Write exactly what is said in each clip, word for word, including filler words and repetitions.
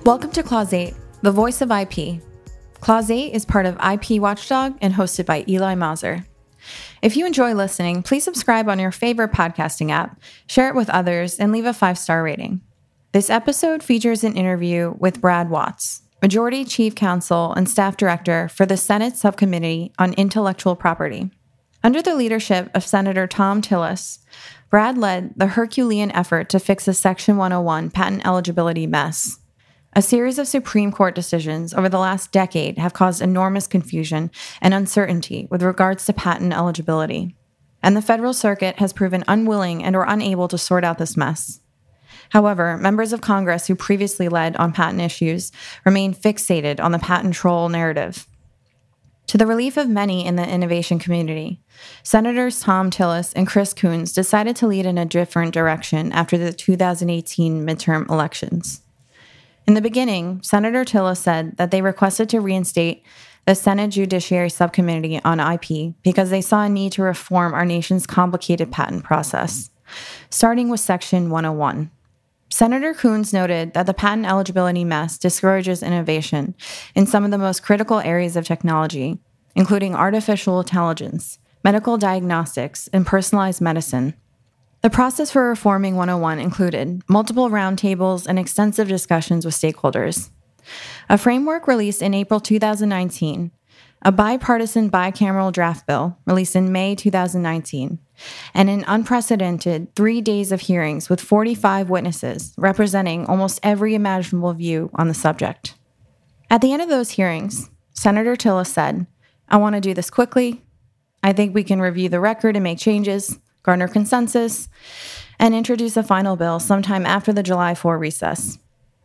Welcome to Clause eight, the voice of I P. Clause eight is part of I P Watchdog and hosted by Eli Mauser. If you enjoy listening, please subscribe on your favorite podcasting app, share it with others, and leave a five-star rating. This episode features an interview with Brad Watts, Majority Chief Counsel and Staff Director for the Senate Subcommittee on Intellectual Property. Under the leadership of Senator Thom Tillis, Brad led the Herculean effort to fix the Section one oh one patent eligibility mess. A series of Supreme Court decisions over the last decade have caused enormous confusion and uncertainty with regards to patent eligibility, and the Federal Circuit has proven unwilling and or unable to sort out this mess. However, members of Congress who previously led on patent issues remain fixated on the patent troll narrative. To the relief of many in the innovation community, Senators Thom Tillis and Chris Coons decided to lead in a different direction after the two thousand eighteen midterm elections. In the beginning, Senator Tillis said that they requested to reinstate the Senate Judiciary Subcommittee on I P because they saw a need to reform our nation's complicated patent process, starting with Section one oh one. Senator Coons noted that the patent eligibility mess discourages innovation in some of the most critical areas of technology, including artificial intelligence, medical diagnostics, and personalized medicine. The process for reforming one oh one included multiple roundtables and extensive discussions with stakeholders, a framework released in April two thousand nineteen, a bipartisan bicameral draft bill released in May two thousand nineteen, and an unprecedented three days of hearings with forty-five witnesses representing almost every imaginable view on the subject. At the end of those hearings, Senator Tillis said, "I want to do this quickly. I think we can review the record and make changes, garner consensus, and introduce a final bill sometime after the July fourth recess."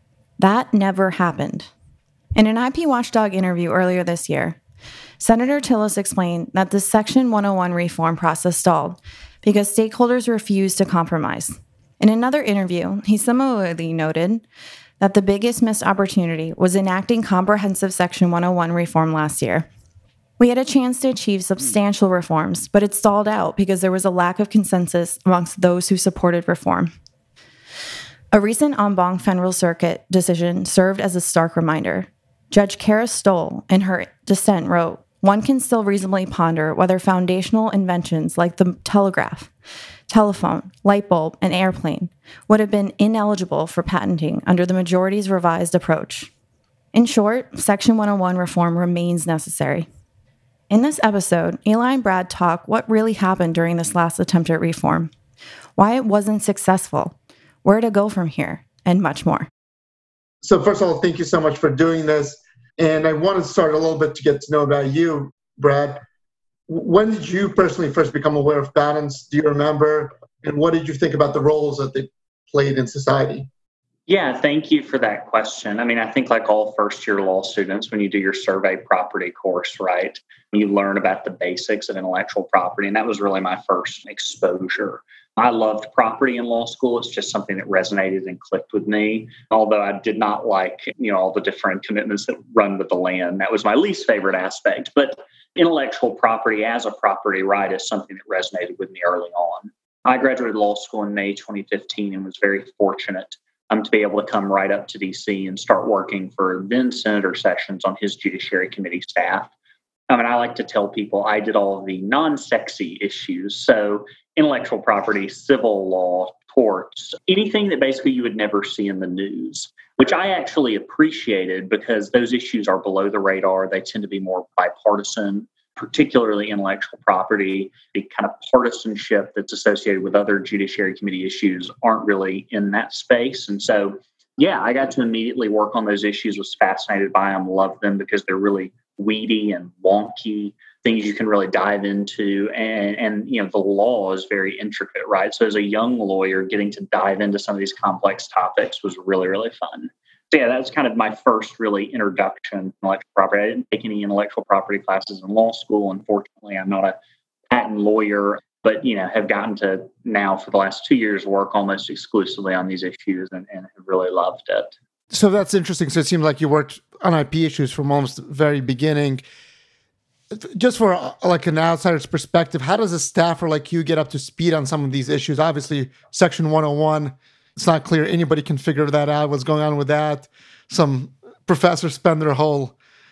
That never happened. In an I P Watchdog interview earlier this year, Senator Tillis explained that the Section one oh one reform process stalled because stakeholders refused to compromise. In another interview, he similarly noted that the biggest missed opportunity was enacting comprehensive Section one oh one reform last year. "We had a chance to achieve substantial reforms, but it stalled out because there was a lack of consensus amongst those who supported reform." A recent en banc Federal Circuit decision served as a stark reminder. Judge Kara Stoll, in her dissent, wrote, "One can still reasonably ponder whether foundational inventions like the telegraph, telephone, light bulb, and airplane would have been ineligible for patenting under the majority's revised approach." In short, Section one oh one reform remains necessary. In this episode, Eli and Brad talk what really happened during this last attempt at reform, why it wasn't successful, where to go from here, and much more. So first of all, thank you so much for doing this. And I want to start a little bit to get to know about you, Brad. When did you personally first become aware of patents? Do you remember? And what did you think about the roles that they played in society? Yeah, thank you for that question. I mean, I think like all first-year law students, when you do your survey property course, right, you learn about the basics of intellectual property, and that was really my first exposure. I loved property in law school. It's just something that resonated and clicked with me, although I did not like, you know, all the different commitments that run with the land. That was my least favorite aspect. But intellectual property as a property right is something that resonated with me early on. I graduated law school in May twenty fifteen and was very fortunate Um, to be able to come right up to D C and start working for then Senator Sessions on his Judiciary Committee staff. I mean, I like to tell people I did all of the non-sexy issues. So intellectual property, civil law, torts, anything that basically you would never see in the news, which I actually appreciated because those issues are below the radar. They tend to be more bipartisan, particularly intellectual property. The kind of partisanship that's associated with other Judiciary Committee issues aren't really in that space. And so, yeah, I got to immediately work on those issues, was fascinated by them, loved them because they're really weedy and wonky, things you can really dive into. And, and, you know, the law is very intricate, right? So as a young lawyer, getting to dive into some of these complex topics was really, really fun. So yeah, that was kind of my first really introduction to intellectual property. I didn't take any intellectual property classes in law school. Unfortunately, I'm not a patent lawyer, but, you know, have gotten to now for the last two years work almost exclusively on these issues and, and have really loved it. So that's interesting. So it seems like you worked on I P issues from almost the very beginning. Just for a, like an outsider's perspective, how does a staffer like you get up to speed on some of these issues? Obviously, Section one oh one, it's not clear anybody can figure that out, what's going on with that. some professors spend their whole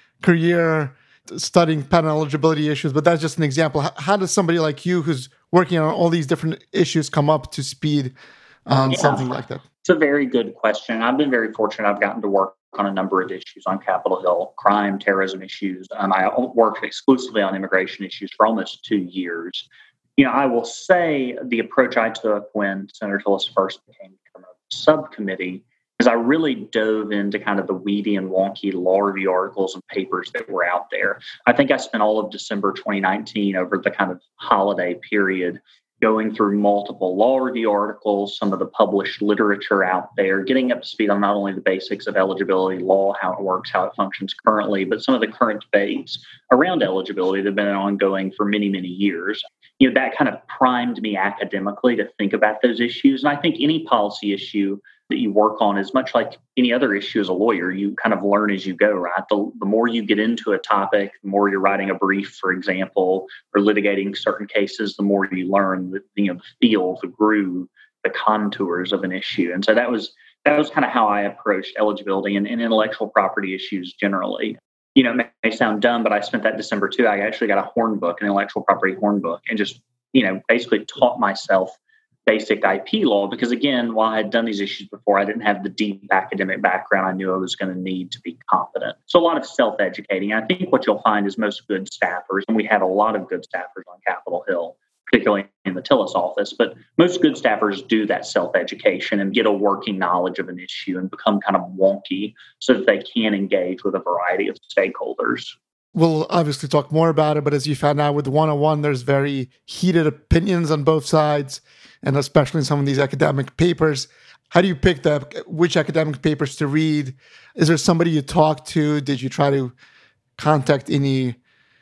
career studying patent eligibility issues, but that's just an example. How, how does somebody like you who's working on all these different issues come up to speed on Yeah. something like that? It's a very good question. I've been very fortunate. I've gotten to work on a number of issues on Capitol Hill, crime, terrorism issues. Um, I worked exclusively on immigration issues for almost two years. You know, I will say the approach I took when Senator Tillis first became a subcommittee is I really dove into kind of the weedy and wonky law review articles and papers that were out there. I think I spent all of December twenty nineteen over the kind of holiday period going through multiple law review articles, some of the published literature out there, getting up to speed on not only the basics of eligibility law, how it works, how it functions currently, but some of the current debates around eligibility that have been ongoing for many, many years. You know, that kind of primed me academically to think about those issues. And I think any policy issue that you work on is much like any other issue as a lawyer. You kind of learn as you go, right? The, the more you get into a topic, the more you're writing a brief, for example, or litigating certain cases, the more you learn the, you know, the feel, the groove, the contours of an issue. And so that was that was kind of how I approached eligibility and, and intellectual property issues generally. You know, it may sound dumb, but I spent that December too. I actually got a horn book, an intellectual property horn book, and just, you know, basically taught myself basic I P law, because again, while I had done these issues before, I didn't have the deep academic background I knew I was going to need to be competent. So a lot of self-educating. I think what you'll find is most good staffers, and we have a lot of good staffers on Capitol Hill, particularly in the Tillis office, but most good staffers do that self-education and get a working knowledge of an issue and become kind of wonky so that they can engage with a variety of stakeholders. We'll obviously talk more about it, but as you found out with one oh one, there's very heated opinions on both sides, and especially in some of these academic papers. How do you pick the which academic papers to read? Is there somebody you talk to? Did you try to contact any?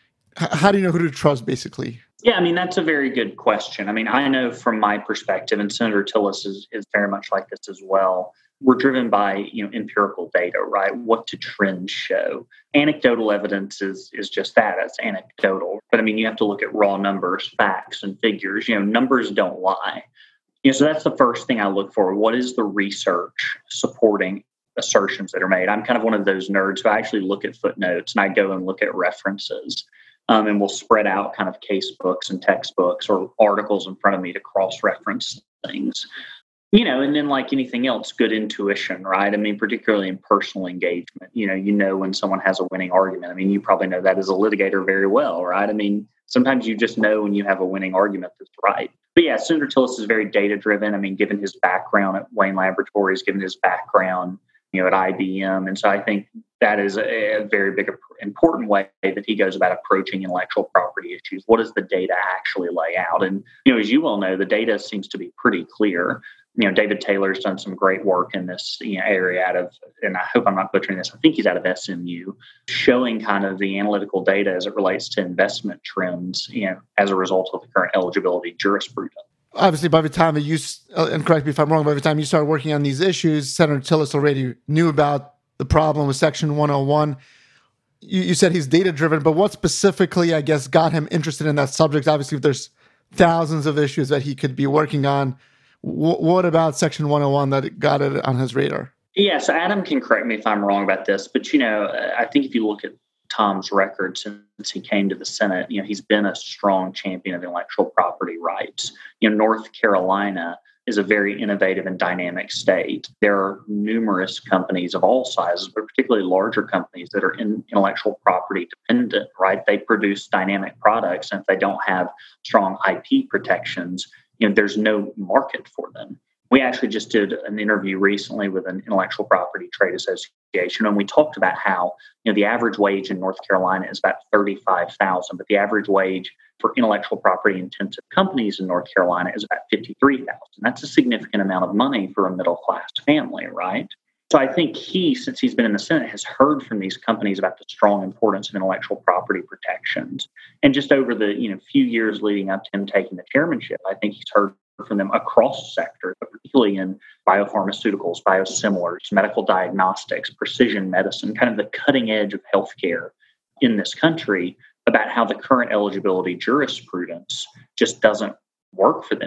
How do you know who to trust, basically? Yeah, I mean, that's a very good question. I mean, I know from my perspective, and Senator Tillis is, is very much like this as well, we're driven by, you know, empirical data, right? What do trends show? Anecdotal evidence is is just that. It's anecdotal. But I mean, you have to look at raw numbers, facts, and figures. You know, numbers don't lie. You know, so that's the first thing I look for. What is the research supporting assertions that are made? I'm kind of one of those nerds who actually look at footnotes and I go and look at references. Um, and we'll spread out kind of case books and textbooks or articles in front of me to cross-reference things. You know, and then like anything else, good intuition, right? I mean, particularly in personal engagement, you know, you know when someone has a winning argument. I mean, you probably know that as a litigator very well, right? I mean, sometimes you just know when you have a winning argument that's right. But yeah, Senator Tillis is very data-driven. I mean, given his background at Wayne Laboratories, given his background, you know, at I B M. And so I think that is a, a very big, important way that he goes about approaching intellectual property issues. What does the data actually lay out? And, you know, as you well know, the data seems to be pretty clear. You know, David Taylor's done some great work in this, you know, area out of, and I hope I'm not butchering this, I think he's out of S M U, showing kind of the analytical data as it relates to investment trends, you know, as a result of the current eligibility jurisprudence. Obviously, by the time that you, and correct me if I'm wrong, by the time you started working on these issues, Senator Tillis already knew about the problem with Section one oh one. You, you said he's data-driven, but what specifically, I guess, got him interested in that subject? Obviously, there's thousands of issues that he could be working on. W- what about Section one oh one that got it on his radar? Yeah, so Adam can correct me if I'm wrong about this, but, you know, I think if you look at Tom's record since he came to the Senate, you know, he's been a strong champion of intellectual property rights. You know, North Carolina is a very innovative and dynamic state. There are numerous companies of all sizes, but particularly larger companies that are in intellectual property dependent, right? They produce dynamic products, and if they don't have strong I P protections, you know, there's no market for them. We actually just did an interview recently with an intellectual property trade association, and we talked about how, you know, the average wage in North Carolina is about thirty-five thousand dollars, but the average wage for intellectual property intensive companies in North Carolina is about fifty-three thousand dollars. That's a significant amount of money for a middle class family, right? So I think he, since he's been in the Senate, has heard from these companies about the strong importance of intellectual property protections. And just over the, you know, few years leading up to him taking the chairmanship, I think he's heard from them across sectors, but particularly in biopharmaceuticals, biosimilars, medical diagnostics, precision medicine, kind of the cutting edge of healthcare in this country, about how the current eligibility jurisprudence just doesn't work for them. It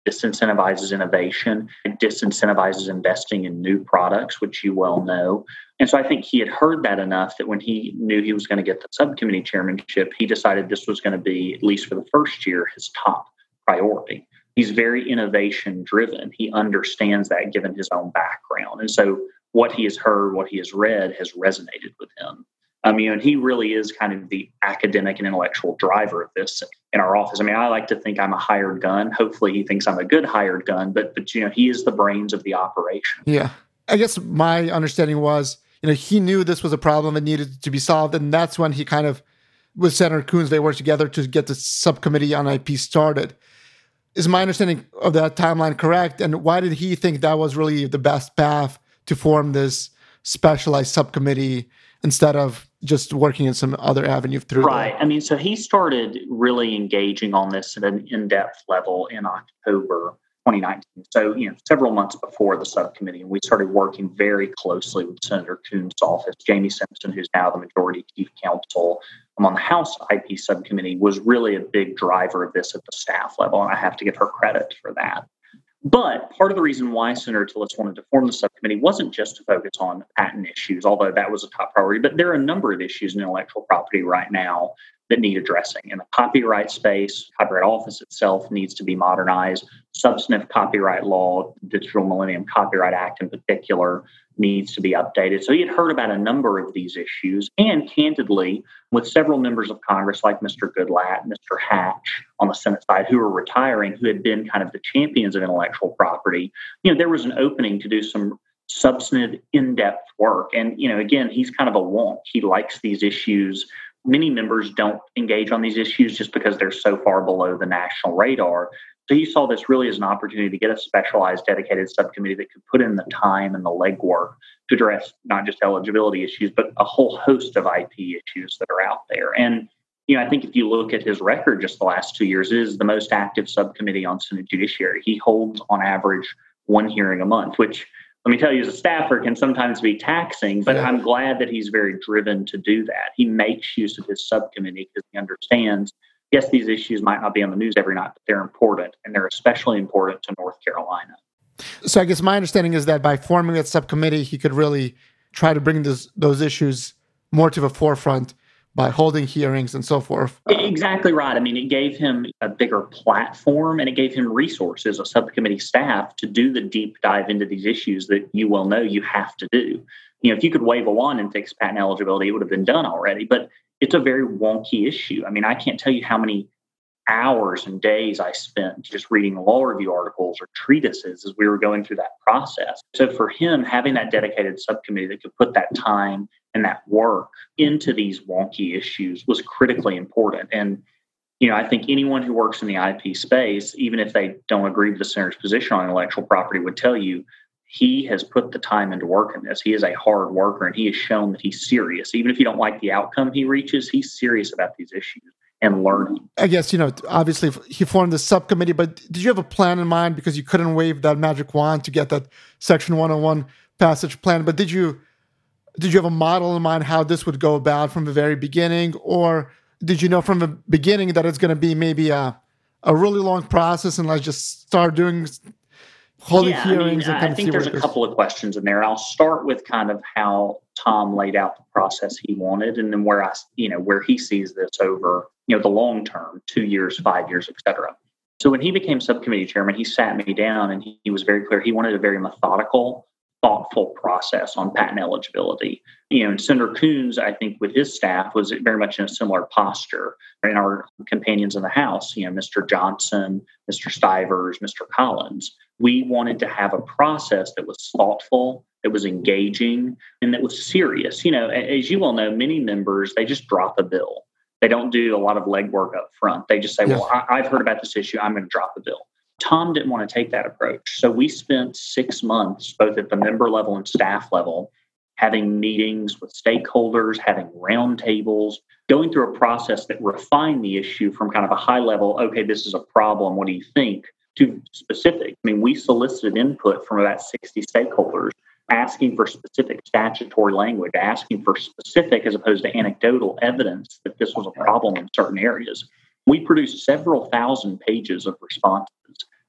disincentivizes innovation. It disincentivizes investing in new products, which you well know. And so I think he had heard that enough that when he knew he was going to get the subcommittee chairmanship, he decided this was going to be, at least for the first year, his top priority. He's very innovation driven. He understands that given his own background. And so what he has heard, what he has read has resonated with him. I mean, and he really is kind of the academic and intellectual driver of this in our office. I mean, I like to think I'm a hired gun. Hopefully he thinks I'm a good hired gun, but, but you know, he is the brains of the operation. Yeah. I guess my understanding was, you know, he knew this was a problem that needed to be solved. And that's when he kind of, with Senator Coons, they worked together to get the subcommittee on I P started. Is my understanding of that timeline correct? And why did he think that was really the best path to form this specialized subcommittee instead of just working in some other avenue through Right. that? I mean, so he started really engaging on this at an in-depth level in October twenty nineteen. So, you know, several months before the subcommittee, and we started working very closely with Senator Coons' office. Jamie Simpson, who's now the majority chief counsel um, on the House I P subcommittee, was really a big driver of this at the staff level, and I have to give her credit for that. But part of the reason why Senator Tillis wanted to form the subcommittee wasn't just to focus on patent issues, although that was a top priority, but there are a number of issues in intellectual property right now that need addressing. In the copyright space, Copyright Office itself needs to be modernized. Substantive copyright law, the Digital Millennium Copyright Act in particular, needs to be updated. So he had heard about a number of these issues, and candidly, with several members of Congress like Mister Goodlatte, Mister Hatch on the Senate side, who were retiring, who had been kind of the champions of intellectual property, you know, there was an opening to do some substantive, in-depth work. And, you know, again, he's kind of a wonk. He likes these issues. Many members don't engage on these issues just because they're so far below the national radar. So he saw this really as an opportunity to get a specialized, dedicated subcommittee that could put in the time and the legwork to address not just eligibility issues, but a whole host of I P issues that are out there. And, you know, I think if you look at his record just the last two years, it is the most active subcommittee on Senate Judiciary. He holds, on average, one hearing a month, which, let me tell you, as a staffer, can sometimes be taxing, but yeah. I'm glad that he's very driven to do that. He makes use of his subcommittee because he understands, yes, these issues might not be on the news every night, but they're important, and they're especially important to North Carolina. So I guess my understanding is that by forming that subcommittee, he could really try to bring this, those issues more to the forefront by holding hearings and so forth. Exactly right. I mean, it gave him a bigger platform, and it gave him resources, a subcommittee staff, to do the deep dive into these issues that you well know you have to do. You know, if you could wave a wand and fix patent eligibility, it would have been done already, but it's a very wonky issue. I mean, I can't tell you how many hours and days I spent just reading law review articles or treatises as we were going through that process. So for him, having that dedicated subcommittee that could put that time and that work into these wonky issues was critically important. And, you know, I think anyone who works in the I P space, even if they don't agree with the senator's position on intellectual property, would tell you he has put the time into work in this. He is a hard worker, and he has shown that he's serious. Even if you don't like the outcome he reaches, he's serious about these issues and learning. I guess, you know, obviously he formed the subcommittee, but did you have a plan in mind? Because you couldn't wave that magic wand to get that Section one oh one passage plan, but did you did you have a model in mind how this would go about from the very beginning? Or did you know from the beginning that it's going to be maybe a, a really long process and let's just start doing holding yeah, hearings? I mean, and kind I of think see there's a couple of questions in there. I'll start with kind of how Tom laid out the process he wanted, and then where I, you know, where he sees this over, you know, the long term, two years, five years, et cetera. So when he became subcommittee chairman, he sat me down and he, he was very clear. He wanted a very methodical, thoughtful process on patent eligibility. You know, and Senator Coons, I think, with his staff, was very much in a similar posture. And our companions in the House, you know, Mister Johnson, Mister Stivers, Mister Collins, we wanted to have a process that was thoughtful, that was engaging, and that was serious. You know, as you well know, many members, they just drop a bill. They don't do a lot of legwork up front. They just say, yes. well, I- I've heard about this issue. I'm going to drop a bill. Tom didn't want to take that approach. So we spent six months, both at the member level and staff level, having meetings with stakeholders, having roundtables, going through a process that refined the issue from kind of a high level, okay, this is a problem, what do you think, to specific. I mean, we solicited input from about sixty stakeholders, asking for specific statutory language, asking for specific as opposed to anecdotal evidence that this was a problem in certain areas. We produced several thousand pages of responses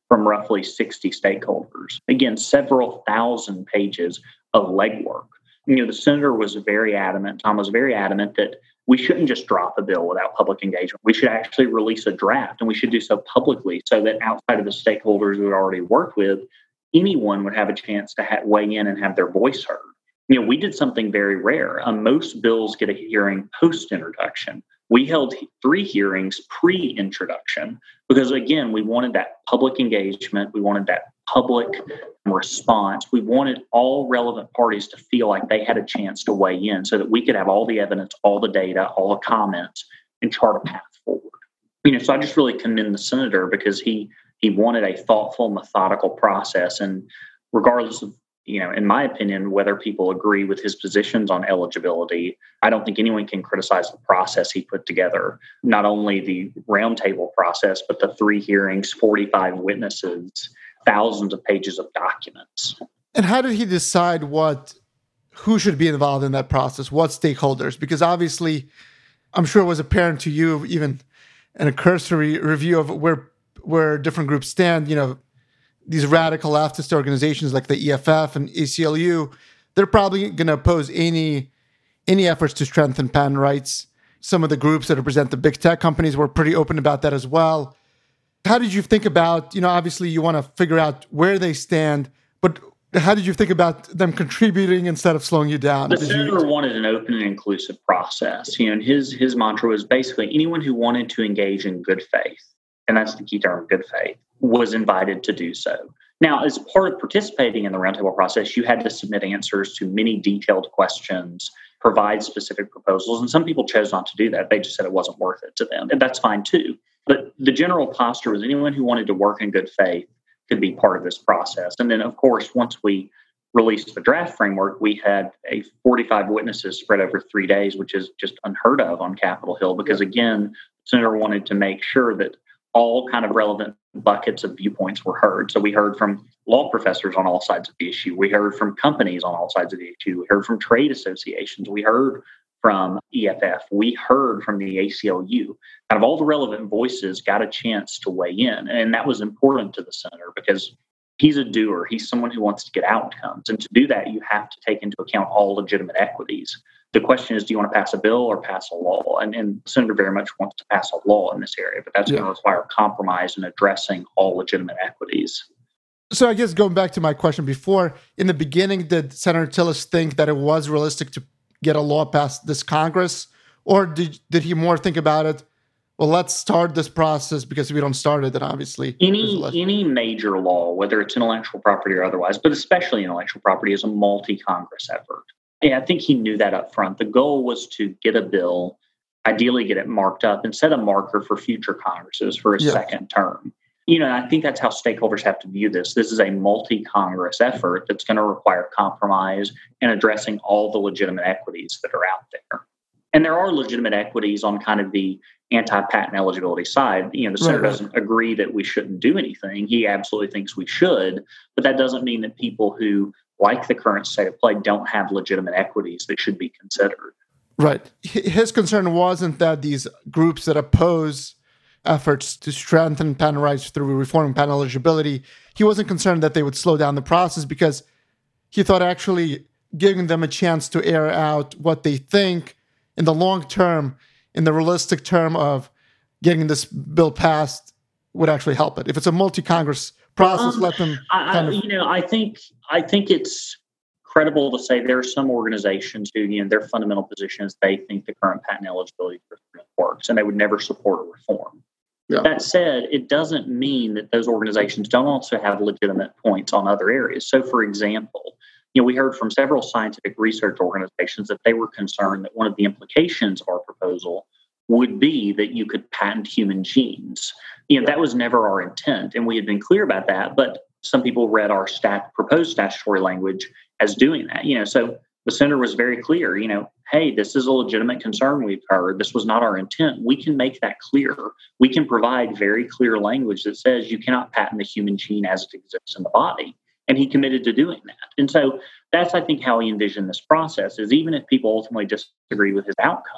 from roughly sixty stakeholders. Again, several thousand pages of legwork. You know, the senator was very adamant, Tom was very adamant that we shouldn't just drop a bill without public engagement. We should actually release a draft, and we should do so publicly so that outside of the stakeholders we already worked with, anyone would have a chance to ha- weigh in and have their voice heard. You know, we did something very rare. Um, most bills get a hearing post-introduction. We held three hearings pre-introduction because, again, we wanted that public engagement. We wanted that public response. We wanted all relevant parties to feel like they had a chance to weigh in so that we could have all the evidence, all the data, all the comments, and chart a path forward. You know, so I just really commend the senator because he he wanted a thoughtful, methodical process. And regardless of, you know, in my opinion, whether people agree with his positions on eligibility, I don't think anyone can criticize the process he put together. Not only the roundtable process, but the three hearings, forty-five witnesses, thousands of pages of documents. And how did he decide what, who should be involved in that process? What stakeholders? Because obviously, I'm sure it was apparent to you, even in a cursory review of where where different groups stand. You know, these radical leftist organizations like the E F F and A C L U, they're probably going to oppose any any efforts to strengthen patent rights. Some of the groups that represent the big tech companies were pretty open about that as well. How did you think about, you know, obviously you want to figure out where they stand, but how did you think about them contributing instead of slowing you down? The Did senator you... wanted an open and inclusive process. You know, and his his mantra was basically anyone who wanted to engage in good faith, and that's the key term, good faith, was invited to do so. Now, as part of participating in the roundtable process, you had to submit answers to many detailed questions, provide specific proposals, and some people chose not to do that. They just said it wasn't worth it to them, and that's fine too. But the general posture was anyone who wanted to work in good faith could be part of this process. And then, of course, once we released the draft framework, we had a forty-five witnesses spread over three days, which is just unheard of on Capitol Hill, because, again, the senator wanted to make sure that all kind of relevant buckets of viewpoints were heard. So we heard from law professors on all sides of the issue. We heard from companies on all sides of the issue. We heard from trade associations. We heard from E F F. We heard from the A C L U. Kind of all the relevant voices got a chance to weigh in. And that was important to the senator because he's a doer. He's someone who wants to get outcomes. And to do that, you have to take into account all legitimate equities. The question is, do you want to pass a bill or pass a law? And, and the senator very much wants to pass a law in this area, but that's yeah. going to require compromise in addressing all legitimate equities. So I guess going back to my question before, in the beginning, did Senator Tillis think that it was realistic to get a law past this Congress? Or did did he more think about it, well, let's start this process because if we don't start it, then obviously... Any less- any major law, whether it's intellectual property or otherwise, but especially intellectual property, is a multi-Congress effort. Yeah, I think he knew that up front. The goal was to get a bill, ideally get it marked up, and set a marker for future Congresses for a yeah. second term. You know, I think that's how stakeholders have to view this. This is a multi-Congress effort that's going to require compromise and addressing all the legitimate equities that are out there. And there are legitimate equities on kind of the anti-patent eligibility side. You know, the senator right, right. doesn't agree that we shouldn't do anything. He absolutely thinks we should, but that doesn't mean that people who like the current state of play don't have legitimate equities that should be considered. Right. His concern wasn't that these groups that oppose efforts to strengthen patent rights through reforming patent eligibility, he wasn't concerned that they would slow down the process because he thought actually giving them a chance to air out what they think in the long term, in the realistic term of getting this bill passed, would actually help it. If it's a multi-Congress process, um, let them kind I, of... You know, I think I think it's credible to say there are some organizations who, you know, their fundamental position is they think the current patent eligibility works and they would never support a reform. Yeah. That said, it doesn't mean that those organizations don't also have legitimate points on other areas. So, for example, you know, we heard from several scientific research organizations that they were concerned that one of the implications of our proposal would be that you could patent human genes. You know, that was never our intent, and we had been clear about that, but some people read our stat proposed statutory language as doing that. You know, so the senator was very clear, you know, hey, this is a legitimate concern we've heard. This was not our intent. We can make that clear. We can provide very clear language that says you cannot patent the human gene as it exists in the body. And he committed to doing that. And so that's, I think, how he envisioned this process is even if people ultimately disagree with his outcome,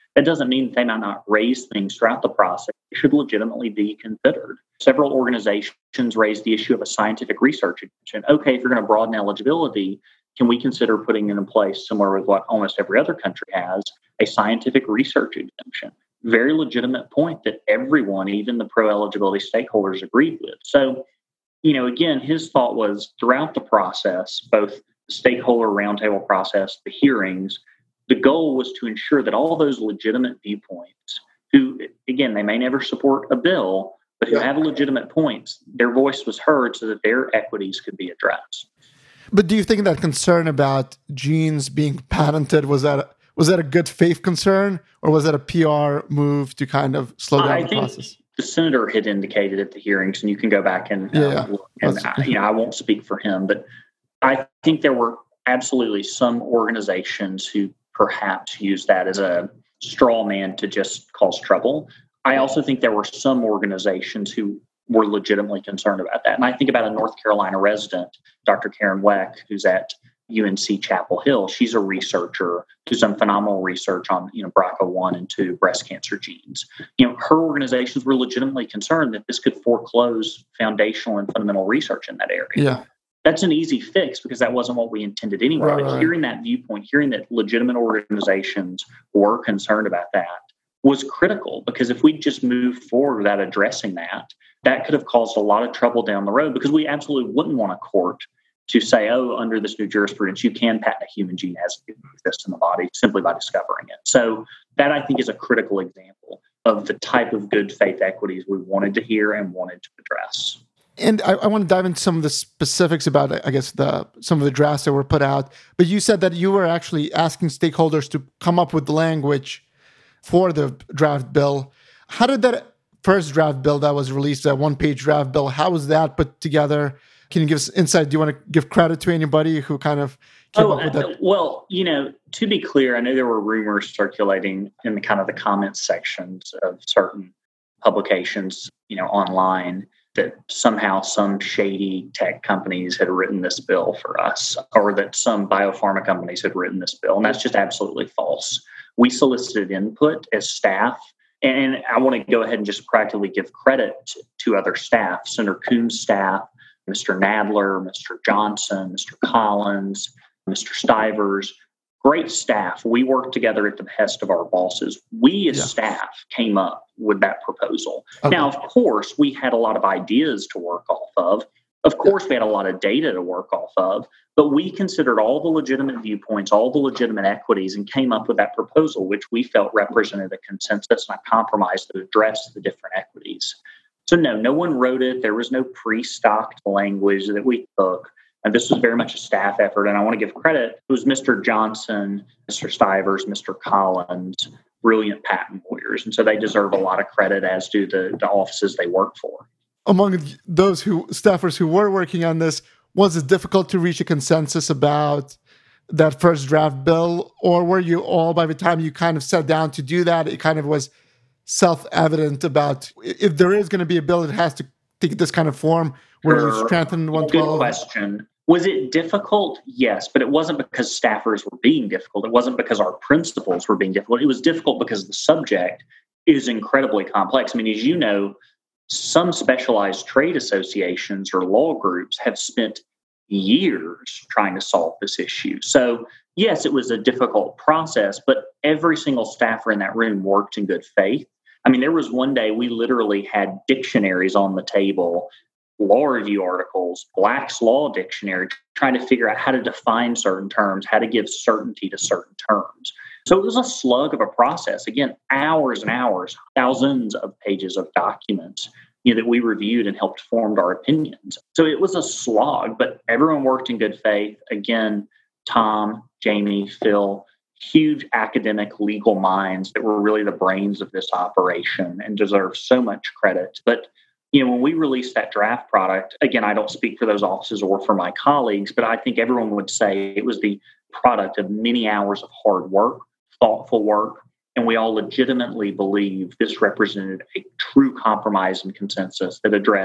That doesn't mean that they might not raise things throughout the process. It should legitimately be considered. Several organizations raised the issue of a scientific research exemption. Okay, if you're going to broaden eligibility, can we consider putting it in place similar with what almost every other country has, a scientific research exemption? Very legitimate point that everyone, even the pro-eligibility stakeholders, agreed with. So, you know, again, his thought was throughout the process, both the stakeholder roundtable process, the hearings, the goal was to ensure that all those legitimate viewpoints, who, again, they may never support a bill, but who have legitimate points, their voice was heard so that their equities could be addressed. But do you think that concern about genes being patented, was that was that a good faith concern, or was that a P R move to kind of slow down I the think process? The senator had indicated at the hearings, and you can go back and, yeah, uh, yeah. and I, you know, I won't speak for him, but I think there were absolutely some organizations who perhaps used that as a straw man to just cause trouble. I also think there were some organizations who were legitimately concerned about that. And I think about a North Carolina resident, Doctor Karen Weck, who's at U N C Chapel Hill. She's a researcher who's done phenomenal research on, you know, B R C A one and two breast cancer genes. You know, her organizations were legitimately concerned that this could foreclose foundational and fundamental research in that area. Yeah. That's an easy fix because that wasn't what we intended anyway. Right, but right. hearing that viewpoint, hearing that legitimate organizations were concerned about that was critical, because if we just moved forward without addressing that, that could have caused a lot of trouble down the road, because we absolutely wouldn't want a court to say, oh, under this new jurisprudence, you can patent a human gene as it exists in the body simply by discovering it. So that, I think, is a critical example of the type of good faith equities we wanted to hear and wanted to address. And I, I want to dive into some of the specifics about, I guess, the some of the drafts that were put out. But you said that you were actually asking stakeholders to come up with the language for the draft bill. How did that first draft bill that was released, that one-page draft bill, how was that put together? Can you give us insight? Do you want to give credit to anybody who kind of came oh, up with that? Uh, well, you know, to be clear, I know there were rumors circulating in the kind of the comments sections of certain publications, you know, online, that somehow some shady tech companies had written this bill for us, or that some biopharma companies had written this bill. And that's just absolutely false. We solicited input as staff, and I want to go ahead and just practically give credit to other staff, Senator Coombs' staff, Mister Nadler, Mister Johnson, Mister Collins, Mister Stivers. Great staff. We worked together at the behest of our bosses. We as yeah. staff came up with that proposal. Okay. Now, of course, we had a lot of ideas to work off of. Of course, we had a lot of data to work off of, but we considered all the legitimate viewpoints, all the legitimate equities, and came up with that proposal, which we felt represented a consensus and a compromise that addressed the different equities. So no, no one wrote it. There was no pre-stocked language that we took. And this was very much a staff effort. And I want to give credit. It was Mister Johnson, Mister Stivers, Mister Collins, brilliant patent lawyers. And so they deserve a lot of credit, as do the, the offices they work for. Among those who staffers who were working on this, was it difficult to reach a consensus about that first draft bill? Or were you all, by the time you kind of sat down to do that, it kind of was self-evident about if there is going to be a bill, it has to take this kind of form where sure. you strengthen one twelve? Good question. Was it difficult? Yes, but it wasn't because staffers were being difficult. It wasn't because our principals were being difficult. It was difficult because the subject is incredibly complex. I mean, as you know, some specialized trade associations or law groups have spent years trying to solve this issue. So, yes, it was a difficult process, but every single staffer in that room worked in good faith. I mean, there was one day we literally had dictionaries on the table, law review articles, Black's Law Dictionary, trying to figure out how to define certain terms, how to give certainty to certain terms. So it was a slug of a process. Again, hours and hours, thousands of pages of documents, you know, that we reviewed and helped form our opinions. So it was a slog, but everyone worked in good faith. Again, Tom, Jamie, Phil, huge academic legal minds that were really the brains of this operation and deserve so much credit. But you know, when we released that draft product, again, I don't speak for those offices or for my colleagues, but I think everyone would say it was the product of many hours of hard work, thoughtful work, and we all legitimately believe this represented a true compromise and consensus that addressed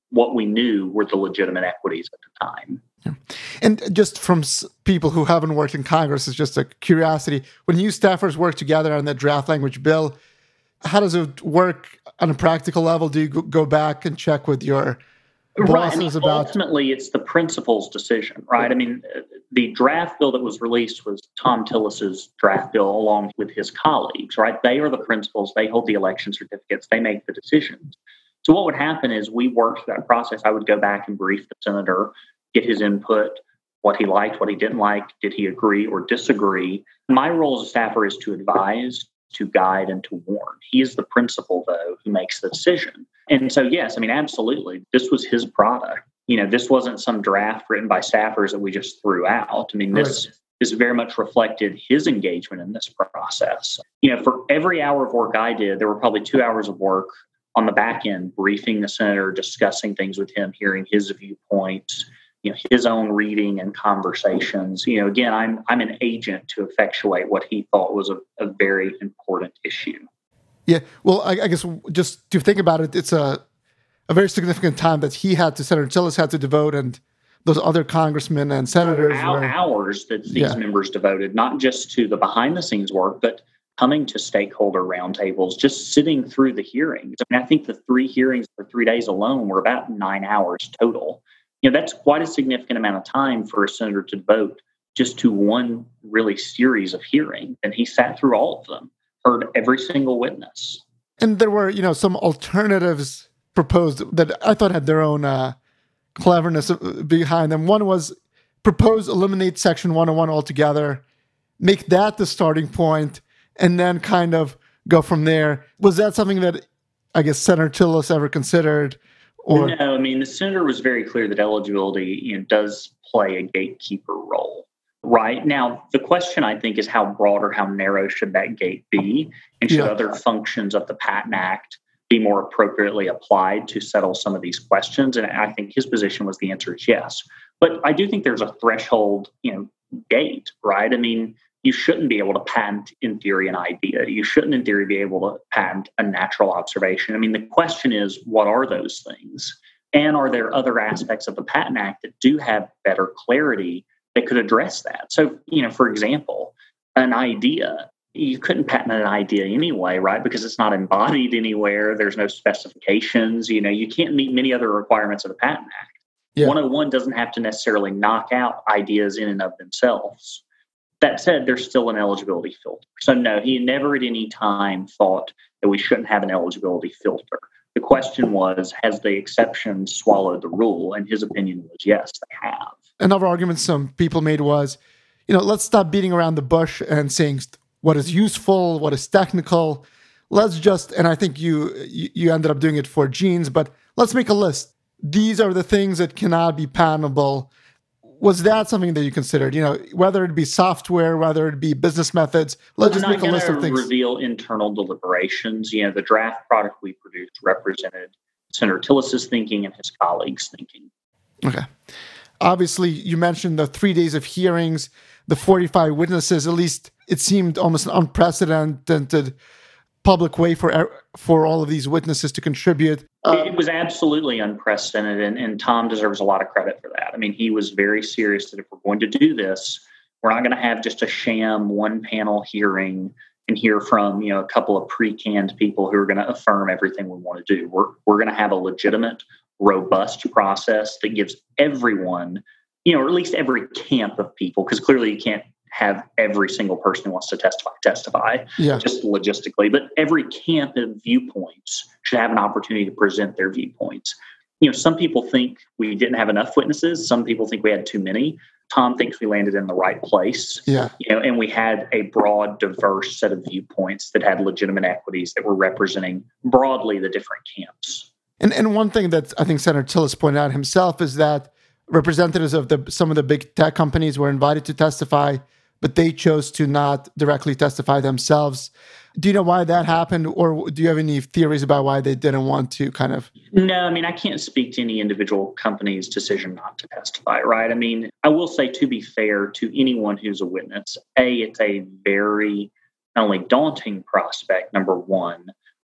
what we knew were the legitimate equities at the time. Yeah. And just from s- people who haven't worked in Congress, it's just a curiosity. When you staffers work together on the draft language bill, how does it work on a practical level? Do you go- go back and check with your bosses right. I mean, about? Ultimately, it's the principal's decision, right? I mean, the draft bill that was released was Thom Tillis's draft bill along with his colleagues, right? They are the principals. They hold the election certificates. They make the decisions. So what would happen is we worked through that process. I would go back and brief the senator, get his input, what he liked, what he didn't like, did he agree or disagree. My role as a staffer is to advise, to guide, and to warn. He is the principal, though, who makes the decision. And so, yes, I mean, absolutely, this was his product. You know, this wasn't some draft written by staffers that we just threw out. I mean, this right. this very much reflected his engagement in this process. You know, for every hour of work I did, there were probably two hours of work on the back end, briefing the senator, discussing things with him, hearing his viewpoints, you know, his own reading and conversations. You know, again, I'm I'm an agent to effectuate what he thought was a, a very important issue. Yeah, well, I, I guess just to think about it, it's a a very significant time that he had to, Senator Tillis had to devote, and those other congressmen and senators. Hour, were, hours that these yeah. members devoted, not just to the behind the scenes work, but coming to stakeholder roundtables, just sitting through the hearings. I mean, I think the three hearings for three days alone were about nine hours total. You know, that's quite a significant amount of time for a senator to devote just to one really series of hearings. And he sat through all of them, heard every single witness. And there were, you know, some alternatives proposed that I thought had their own uh, cleverness behind them. One was propose eliminate Section one oh one altogether, make that the starting point, and then kind of go from there. Was that something that, I guess, Senator Tillis ever considered? Or no, I mean, the senator was very clear that eligibility, you know, does play a gatekeeper role. Right now, the question, I think, is how broad or how narrow should that gate be? And should yeah. other functions of the Patent Act be more appropriately applied to settle some of these questions? And I think his position was the answer is yes. But I do think there's a threshold, you know, gate, right? I mean, you shouldn't be able to patent, in theory, an idea. You shouldn't, in theory, be able to patent a natural observation. I mean, the question is, what are those things? And are there other aspects of the Patent Act that do have better clarity that could address that? So, you know, for example, an idea, you couldn't patent an idea anyway, right? Because it's not embodied anywhere. There's no specifications. You know, you can't meet many other requirements of the Patent Act. Yeah. one oh one doesn't have to necessarily knock out ideas in and of themselves. That said, there's still an eligibility filter. So no, he never at any time thought that we shouldn't have an eligibility filter. The question was, has the exception swallowed the rule? And his opinion was, yes, they have. Another argument some people made was, you know, let's stop beating around the bush and saying what is useful, what is technical. Let's just, and I think you you ended up doing it for genes, but let's make a list. These are the things that cannot be patentable. Was that something that you considered? You know, whether it be software, whether it be business methods, let's I'm just make a list of things. Reveal internal deliberations. You know, the draft product we produced represented Senator Tillis's thinking and his colleagues' thinking. Okay. Obviously, you mentioned the three days of hearings, the forty-five witnesses. At least it seemed almost an unprecedented public way for for all of these witnesses to contribute. Uh, it was absolutely unprecedented, and, and Thom deserves a lot of credit for that. I mean, he was very serious that if we're going to do this, we're not going to have just a sham one-panel hearing and hear from, you know, a couple of pre-canned people who are going to affirm everything we want to do. We're we're going to have a legitimate, robust process that gives everyone, you know, or at least every camp of people, because clearly you can't have every single person who wants to testify testify yeah. just logistically, but every camp of viewpoints should have an opportunity to present their viewpoints. You know, some people think we didn't have enough witnesses. Some people think we had too many. Thom thinks we landed in the right place. Yeah. You know, and we had a broad, diverse set of viewpoints that had legitimate equities that were representing broadly the different camps. And and one thing that I think Senator Tillis pointed out himself is that representatives of the some of the big tech companies were invited to testify, but they chose to not directly testify themselves. Do you know why that happened, or do you have any theories about why they didn't want to kind of? No, I mean, I can't speak to any individual company's decision not to testify, right? I mean, I will say, to be fair to anyone who's a witness, A, it's a very not only daunting prospect, number one,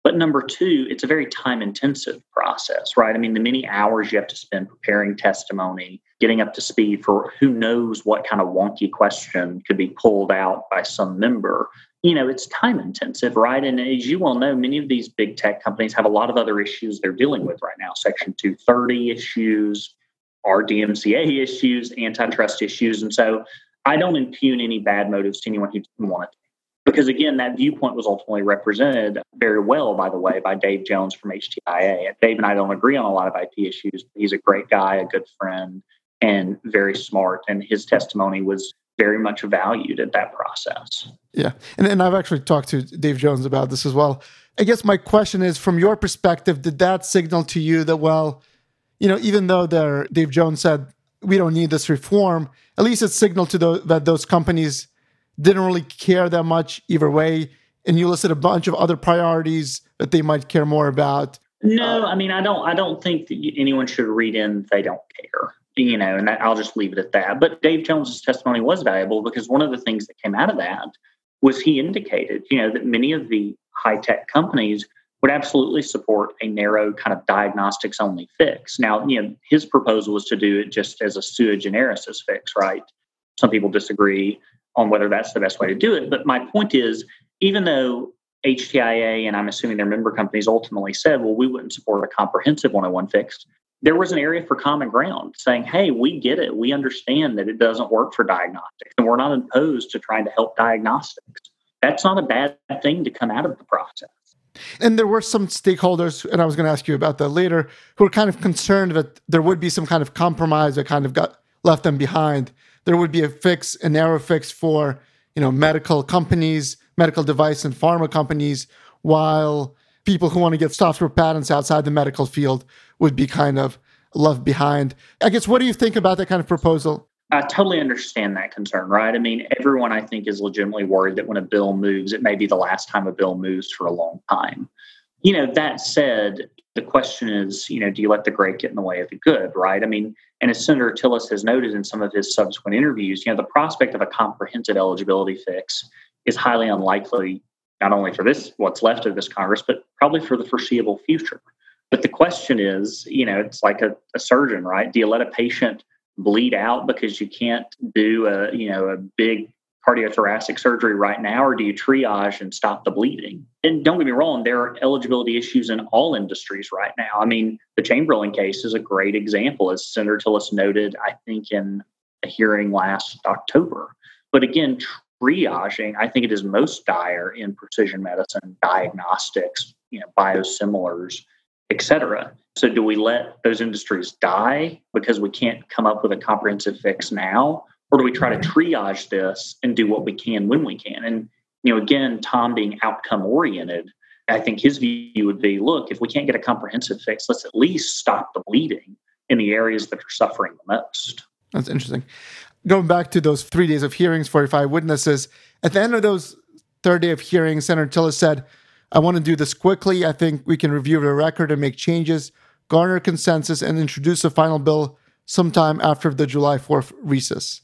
But number two, it's a very time intensive process, right? I mean, the many hours you have to spend preparing testimony, getting up to speed for who knows what kind of wonky question could be pulled out by some member. You know, it's time intensive, right? And as you well know, many of these big tech companies have a lot of other issues they're dealing with right now. Section two thirty issues, R D M C A issues, antitrust issues. And so I don't impugn any bad motives to anyone who didn't want it. Because again, that viewpoint was ultimately represented very well, by the way, by Dave Jones from H T I A. Dave and I don't agree on a lot of I P issues, but he's a great guy, a good friend, and very smart. And his testimony was very much valued at that process. Yeah. And, and I've actually talked to Dave Jones about this as well. I guess my question is, from your perspective, did that signal to you that, well, you know, even though there, Dave Jones said, we don't need this reform, at least it signaled to those, that those companies didn't really care that much either way, and you listed a bunch of other priorities that they might care more about. No, I mean, I don't. I don't think that anyone should read in they don't care. You know, and that, I'll just leave it at that. But Dave Jones's testimony was valuable because one of the things that came out of that was he indicated, you know, that many of the high tech companies would absolutely support a narrow kind of diagnostics only fix. Now, you know, his proposal was to do it just as a sui generis fix, right? Some people disagree on whether that's the best way to do it. But my point is, even though H T I A and I'm assuming their member companies ultimately said, well, we wouldn't support a comprehensive one oh one fix, there was an area for common ground saying, hey, we get it. We understand that it doesn't work for diagnostics, and we're not opposed to trying to help diagnostics. That's not a bad thing to come out of the process. And there were some stakeholders, and I was going to ask you about that later, who were kind of concerned that there would be some kind of compromise that kind of got left them behind. There would be a fix, a narrow fix for, you know, medical companies, medical device and pharma companies, while people who want to get software patents outside the medical field would be kind of left behind. I guess, what do you think about that kind of proposal? I totally understand that concern, right? I mean, everyone, I think, is legitimately worried that when a bill moves, it may be the last time a bill moves for a long time. You know, that said, the question is, you know, do you let the great get in the way of the good, right? I mean, and as Senator Tillis has noted in some of his subsequent interviews, you know, the prospect of a comprehensive eligibility fix is highly unlikely, not only for this, what's left of this Congress, but probably for the foreseeable future. But the question is, you know, it's like a, a surgeon, right? Do you let a patient bleed out because you can't do a, you know, a big cardiothoracic surgery right now, or do you triage and stop the bleeding? And don't get me wrong, there are eligibility issues in all industries right now. I mean, the Chamberlain case is a great example, as Senator Tillis noted, I think, in a hearing last October. But again, triaging, I think it is most dire in precision medicine, diagnostics, you know, biosimilars, et cetera. So do we let those industries die because we can't come up with a comprehensive fix now? Or do we try to triage this and do what we can when we can? And, you know, again, Tom being outcome oriented, I think his view would be, look, if we can't get a comprehensive fix, let's at least stop the bleeding in the areas that are suffering the most. That's interesting. Going back to those three days of hearings, forty-five witnesses, at the end of those third day of hearings, Senator Tillis said, I want to do this quickly. I think we can review the record and make changes, garner consensus, and introduce a final bill sometime after the July fourth recess.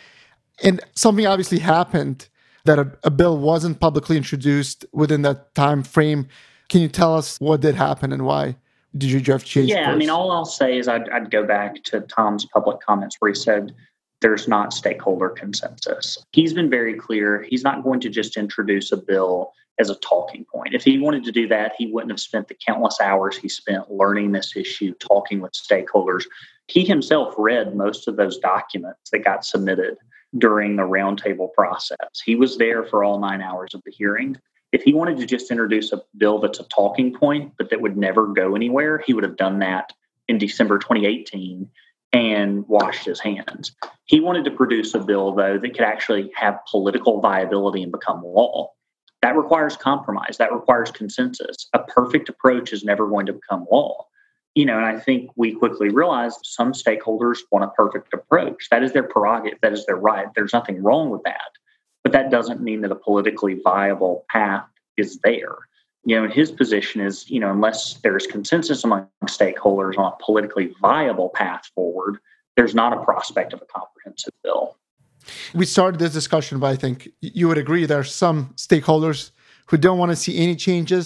And something obviously happened, that a, a bill wasn't publicly introduced within that time frame. Can you tell us what did happen and why did you have change? Yeah, course? I mean, all I'll say is I'd, I'd go back to Tom's public comments where he said there's not stakeholder consensus. He's been very clear. He's not going to just introduce a bill as a talking point. If he wanted to do that, he wouldn't have spent the countless hours he spent learning this issue, talking with stakeholders. He himself read most of those documents that got submitted during the roundtable process. He was there for all nine hours of the hearing. If he wanted to just introduce a bill that's a talking point, but that would never go anywhere, he would have done that in December twenty eighteen and washed his hands. He wanted to produce a bill, though, that could actually have political viability and become law. That requires compromise. That requires consensus. A perfect approach is never going to become law. You know, and I think we quickly realized some stakeholders want a perfect approach. That is their prerogative. That is their right. There's nothing wrong with that. But that doesn't mean that a politically viable path is there. You know, and his position is, you know, unless there's consensus among stakeholders on a politically viable path forward, there's not a prospect of a comprehensive bill. We started this discussion, but I think you would agree there are some stakeholders who don't want to see any changes.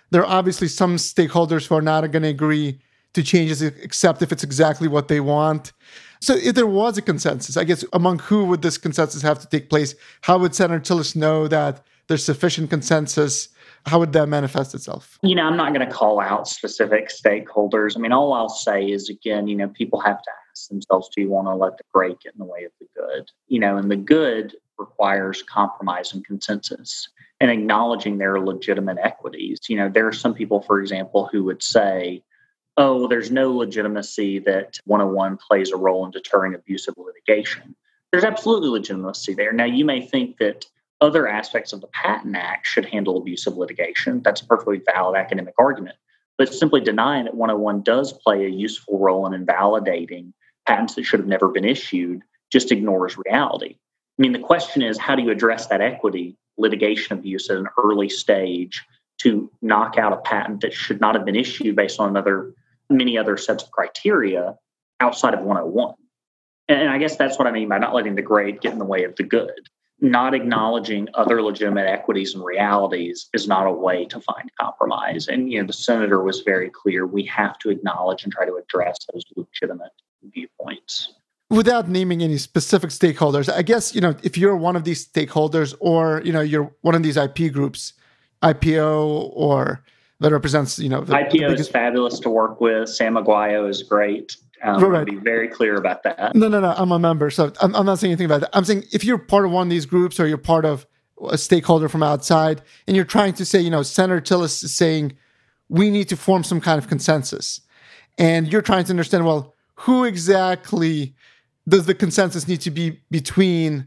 there are obviously some stakeholders who are not going to agree to changes except if it's exactly what they want. So if there was a consensus, I guess, among who would this consensus have to take place? How would Senator Tillis know that there's sufficient consensus? How would that manifest itself? You know, I'm not going to call out specific stakeholders. I mean, all I'll say is, again, you know, people have to ask themselves, do you want to let the great get in the way of the good? You know, and the good requires compromise and consensus and acknowledging their legitimate equities. You know, there are some people, for example, who would say, oh, there's no legitimacy that one oh one plays a role in deterring abusive litigation. There's absolutely legitimacy there. Now, you may think that other aspects of the Patent Act should handle abusive litigation. That's a perfectly valid academic argument. But simply denying that one oh one does play a useful role in invalidating patents that should have never been issued just ignores reality. I mean, the question is, how do you address that equity, litigation abuse at an early stage to knock out a patent that should not have been issued based on another many other sets of criteria outside of one oh one. And I guess that's what I mean by not letting the great get in the way of the good. Not acknowledging other legitimate equities and realities is not a way to find compromise. And, you know, the senator was very clear. We have to acknowledge and try to address those legitimate viewpoints. Without naming any specific stakeholders, I guess, you know, if you're one of these stakeholders or, you know, you're one of these I P groups, I P O or that represents, you know, the, I P O the biggest... is fabulous to work with. Sam Aguayo is great. Um, right. I'll be very clear about that. No, no, no. I'm a member, so I'm, I'm not saying anything about that. I'm saying if you're part of one of these groups or you're part of a stakeholder from outside, and you're trying to say, you know, Senator Tillis is saying we need to form some kind of consensus, and you're trying to understand, well, who exactly does the consensus need to be between,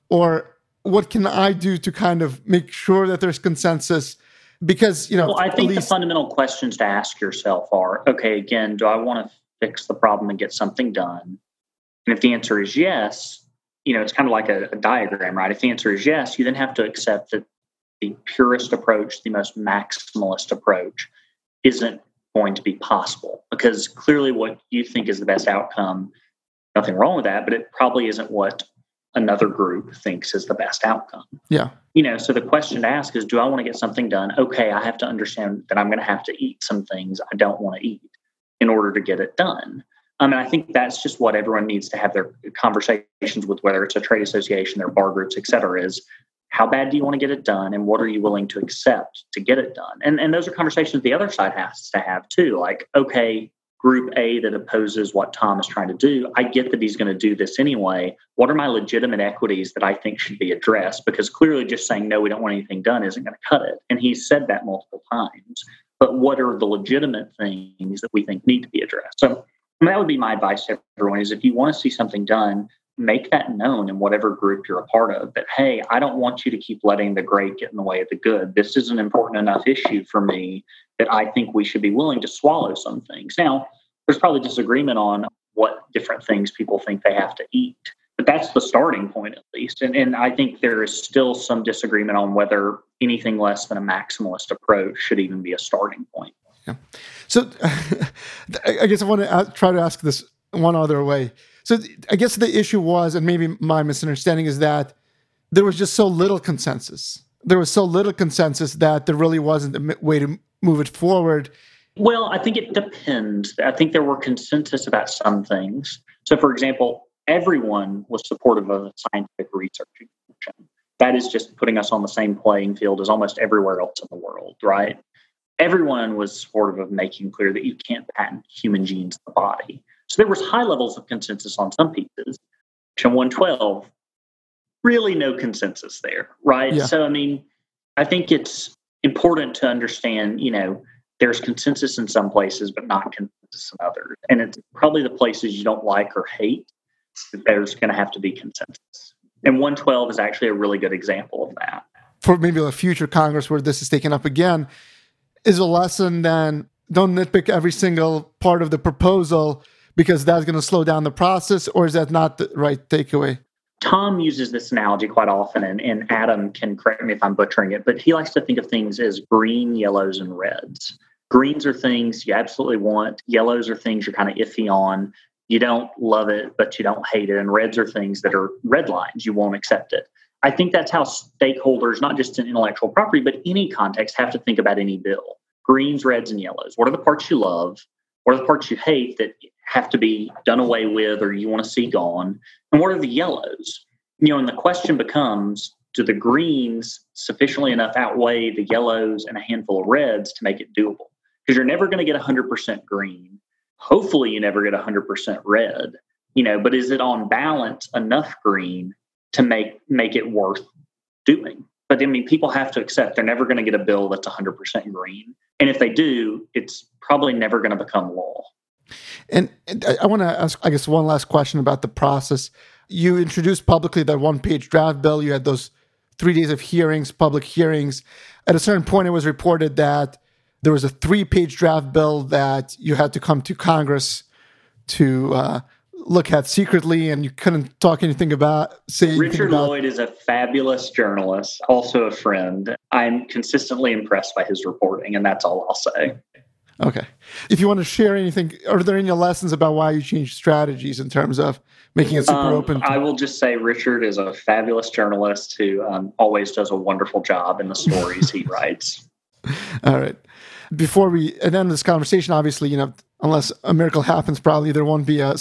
or what can I do to kind of make sure that there's consensus? Because, you know, well, I think least... the fundamental questions to ask yourself are, okay, again, do I want to fix the problem and get something done? And if the answer is yes, you know, it's kind of like a, a diagram, right? If the answer is yes, you then have to accept that the purest approach, the most maximalist approach, isn't going to be possible, because clearly what you think is the best outcome, nothing wrong with that, but it probably isn't what another group thinks is the best outcome. Yeah. You know, so the question to ask is, do I want to get something done? Okay, I have to understand that I'm going to have to eat some things I don't want to eat in order to get it done. I mean, I think that's just what everyone needs to have their conversations with, whether it's a trade association, their bar groups, et cetera, is how bad do you want to get it done and what are you willing to accept to get it done? And, and those are conversations the other side has to have too. Like, okay, group A that opposes what Tom is trying to do, I get that he's going to do this anyway. What are my legitimate equities that I think should be addressed? Because clearly just saying, no, we don't want anything done isn't going to cut it. And he's said that multiple times. But what are the legitimate things that we think need to be addressed? So I mean, that would be my advice to everyone is if you want to see something done, make that known in whatever group you're a part of, that, hey, I don't want you to keep letting the great get in the way of the good. This is an important enough issue for me that I think we should be willing to swallow some things. Now, there's probably disagreement on what different things people think they have to eat, but that's the starting point at least. And, and I think there is still some disagreement on whether anything less than a maximalist approach should even be a starting point. Yeah. So I guess I want to try to ask this one other way. So I guess the issue was, and maybe my misunderstanding is that there was just so little consensus. There was so little consensus that there really wasn't a way to move it forward. Well, I think it depends. I think there were consensus about some things. So, for example, everyone was supportive of a scientific research exemption. That is just putting us on the same playing field as almost everywhere else in the world, right? Everyone was supportive of making clear that you can't patent human genes in the body. So there was high levels of consensus on some pieces. Section one twelve, really no consensus there, right? Yeah. So, I mean, I think it's important to understand, you know, there's consensus in some places, but not consensus in others. And it's probably the places you don't like or hate that there's going to have to be consensus. And one twelve is actually a really good example of that. For maybe a future Congress where this is taken up again, is a lesson then don't nitpick every single part of the proposal because that's going to slow down the process, or is that not the right takeaway? Tom uses this analogy quite often, and, and Adam can correct me if I'm butchering it, but he likes to think of things as green, yellows, and reds. Greens are things you absolutely want. Yellows are things you're kind of iffy on. You don't love it, but you don't hate it. And reds are things that are red lines. You won't accept it. I think that's how stakeholders, not just in intellectual property, but any context, have to think about any bill. greens, reds, and yellows. What are the parts you love? What are the parts you hate that have to be done away with or you want to see gone? And what are the yellows? You know, and the question becomes, do the greens sufficiently enough outweigh the yellows and a handful of reds to make it doable? Because you're never going to get one hundred percent green. Hopefully you never get one hundred percent red, you know, but is it on balance enough green to make make it worth doing? But I mean, people have to accept they're never going to get a bill that's one hundred percent green. And if they do, it's probably never going to become law. And, and I want to ask, I guess, one last question about the process. You introduced publicly that one-page draft bill. You had those three days of hearings, public hearings. At a certain point, it was reported that there was a three-page draft bill that you had to come to Congress to uh, look at secretly, and you couldn't talk anything about. Say Richard about- Lloyd is a fabulous journalist, also a friend. I'm consistently impressed by his reporting, and that's all I'll say. Okay. If you want to share anything, are there any lessons about why you changed strategies in terms of making it super um, open? I will just say Richard is a fabulous journalist who um, always does a wonderful job in the stories he writes. All right. Before we end this conversation, obviously, you know, unless a miracle happens, probably there won't be a,